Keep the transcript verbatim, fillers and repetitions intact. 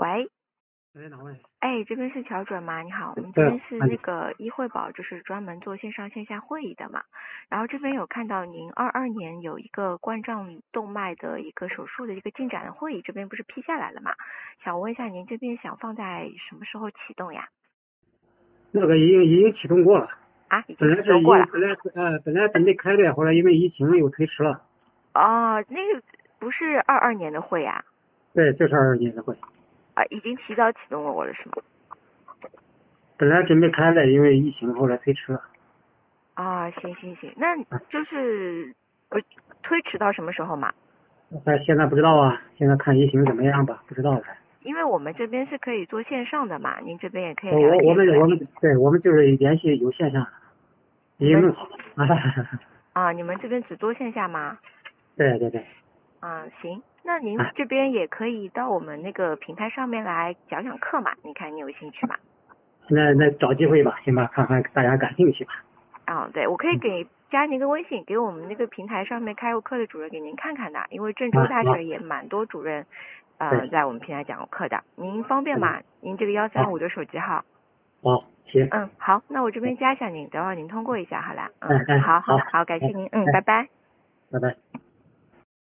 喂， 哎，哪位？ 哎，这边是乔准吗？你好，我们这对， 边是那个一汇宝，就是专门做线上线下会议的嘛。然后这边有看到您二二年有一个冠状动脉的一个手术的一个进展的会议，这边不是批下来了嘛？想问一下您这边想放在什么时候启动呀？ 那个已经已经启动过了， 啊，已经本来是启动过了。 已本来是呃本来准备开的，后来因为疫情又推迟了。 哦，那个不是二二年的会呀？ 对，就是二二年的会， 啊，已经提早启动了我了是吗？ 本来准备开的，因为疫情后来推迟了。 啊，行行行，那就是呃推迟到什么时候嘛？ 但现在不知道啊，现在看疫情怎么样吧，不知道了。 因为我们这边是可以做线上的嘛，您这边也可以我了解一下。 我们我们对我们就是联系有线上的，已你们经弄好了啊。 啊，你们这边只做线下吗？ 对对对， 啊，行，那您啊， 这边也可以到我们那个平台上面来讲讲课嘛，你看你有兴趣吗？ 那那找机会吧，行吧，看看大家感兴趣吧。 啊，对，我可以给加您个微信，给我们那个平台上面开过课的主任给您看看的，因为郑啊州大好， 学也蛮多主任，呃， 对， 在我们平台讲过课的，您方便好吗？您这个幺三好五的手机号。 好，行， 嗯，好，那我这边加一下您，等会儿您通过一下好了。嗯， 哎哎， 好， 好， 好，感好， 谢您，嗯， 哎， 拜拜。 拜拜。